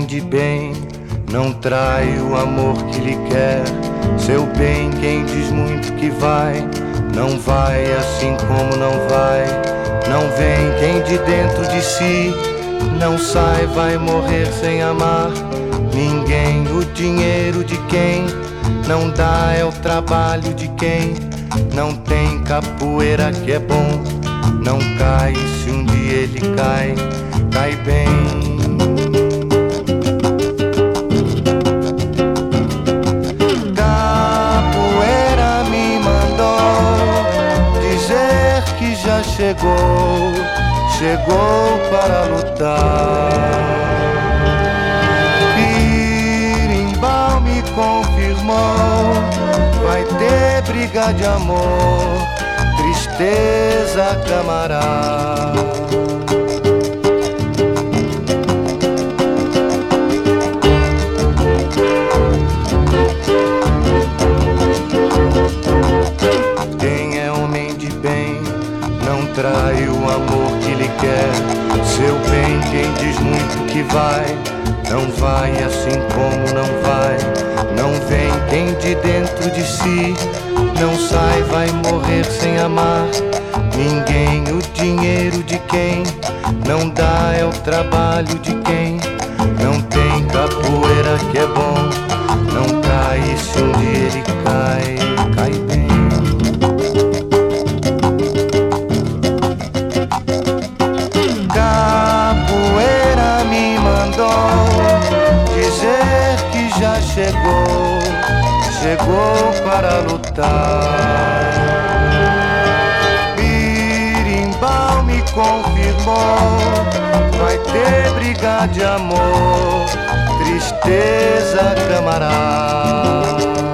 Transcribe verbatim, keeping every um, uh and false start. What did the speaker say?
homem de bem não trai o amor que lhe quer. Seu bem, quem diz muito que vai, não vai assim como não vai. Não vem quem de dentro de si não sai, vai morrer sem amar ninguém. O dinheiro de quem não dá é o trabalho de quem não tem. Capoeira que é bom não cai, se um dia ele cai, cai bem. Capoeira me mandou dizer que já chegou, chegou para lutar. Birimbau me confirmou, vai ter briga de amor, tristeza camarada. Quem é homem de bem não trai o amor que lhe quer. Seu bem, quem diz muito que vai, não vai assim como não vai. Não vem quem de dentro de si não sai, vai morrer sem amar ninguém. O dinheiro de quem não dá é o trabalho de quem não tem. Capoeira que é bom não cai, e se um dia ele cai, cai bem. Capoeira me mandou dizer que já chegou, chegou para lutar. Birimbau me confirmou, vai ter briga de amor, tristeza camarada.